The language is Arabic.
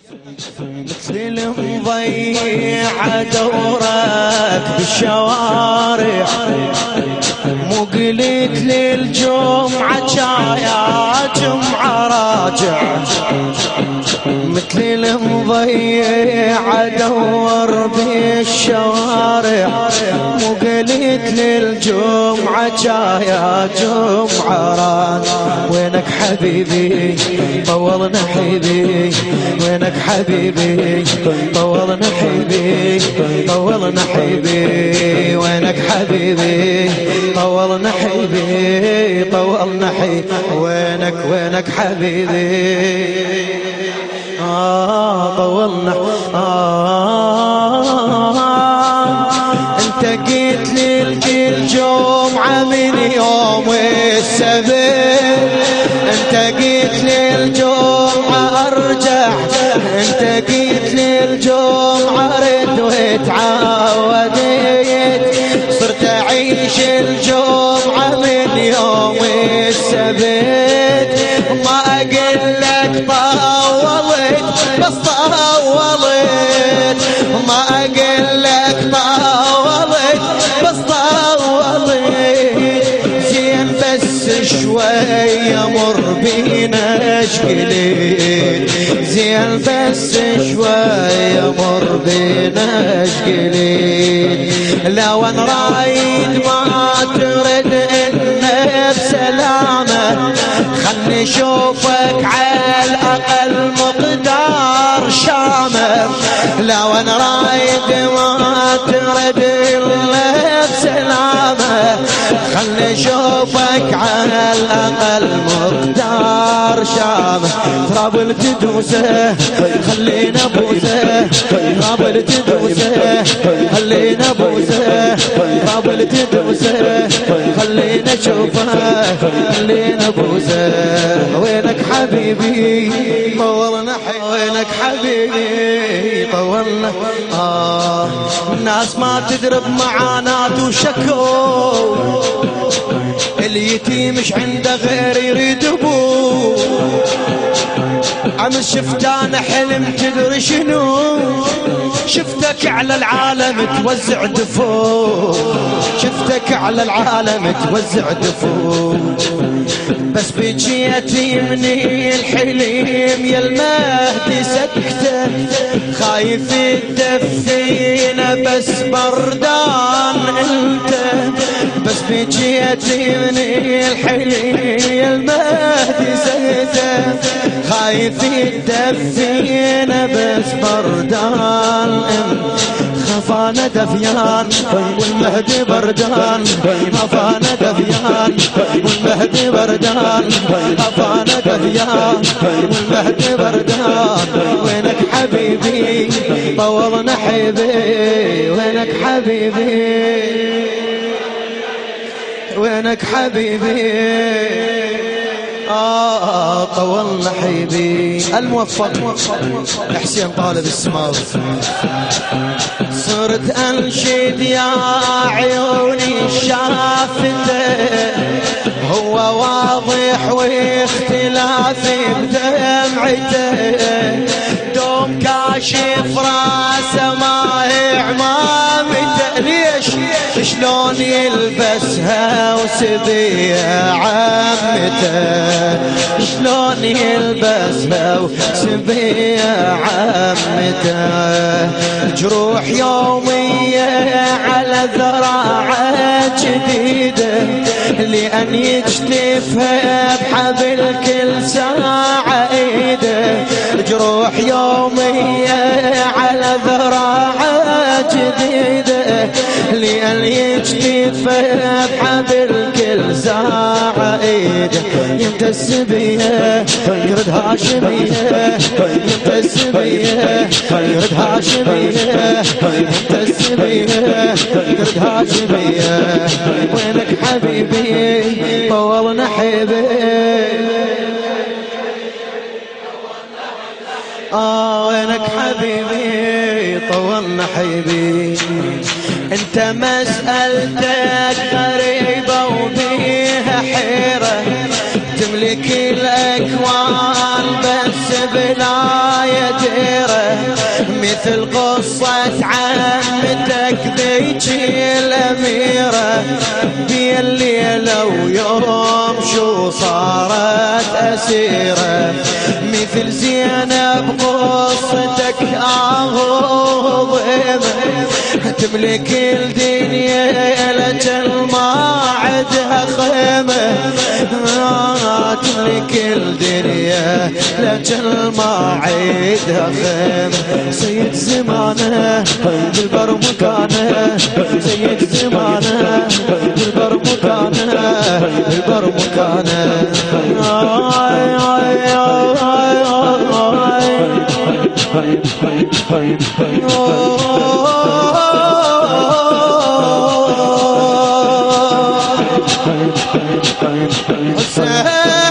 مثل المضيع دورك بالشوارع، مو قلت للجمعة يا جمعة راجع. مثل المضيع دور بالشوارع، مو قلت للجمعة يا جمعة راجع. وينك حبيبي طولنا حبيبي، وينك حبيبي طولنا حبيبي، طولنا حبيبي. وينك حبيبي طولنا حبيبي، طولنا حبيبي. وينك حبيبي طولنا. انت قلت لي الجمعة من يوم السبت، انت قلت لي الجمعة ارجع، انت قلت لي الجمعة رد واتعودت، صرت اعيش الجمعة من يوم السبت. ما اقول لك طولت بس طولت، ما اقول لك طولت بس طولت. زين بس شوية مر بينا اشكلين، زين بس شوية مر بينا اشكلين. لو انا رايد ما ترد انه بسلامة، خلني اشوفك على الاقل مقدار شامة. لو انا رايد ما ترد الا بسلامة، خلني اشوفك على الاقل مقدار شامة. تراب التدوسه خلينا بوسه، تراب التدوسه خلينا بوسه، تراب التدوسه خلينا اشوفه، خلينا بوسه. وينك حبيبي طولنا وينك حبيبي طولنا. الناس ما تدرب معاناة وشكو، اليتيم مش عنده غير يريد ابوه. امس شفت انا حلم تدري شنو، شفتك على العالم توزع دفوع، شفتك على العالم توزع دفوع. بس بجيتي مني الحلم يا المهدي سكتة، خايف تدفينا بس بردان انت. بس بجيتي مني الحلم يا المهدي سكتة، خايف تدفينا بس بردان انت. خفانا دفيان والمهدي بردان، خفانا دفيان والمهدي بردان، خفانا دفيان والمهدي بردان. وينك حبيبي طولنا حبيبي، وينك حبيبي، وينك حبيبي طولنا حبيبي. الموفق حسين طالب السماوي. صرت انشد يا عيوني شافته، هو واضح واختلافي بدمعته. دوم كاشف راسه ما هي عمامته، ليش شلون يلبسها وسبيها عمته، شلون يلبسها وسبيها عمته. جروح يومية على ذراعه جديدة، لأن يجتفها بحبل كل ساعة ايده. جروح يومية على ذراعه جديدة، لأن يجتفها بحبل كل ساعة ايده. يمتس بيها يرد هاشمية، يمتس بيها يرد هاشمية، يمتس بيها يرد هاشمية. وينك حبيبي طولنا حبيبي، وينك حبيبي طولنا حبيبي. انت مسألتك غريبة وبيها حيرة، تملك الاكوان بس بلا يدير. مثل قصة عمتك ذيك الأميرة بالليلة ويوم شو صارت أسيرة مثل زينب قصتك عظيمة تملك الدنيا لجل ما عدها خيمة تملك الدنيا لجل ما عدها خيمة سيد زمانه بالبر مكانه سيد زمانه بالبر مكانه بالبر مكانه حسين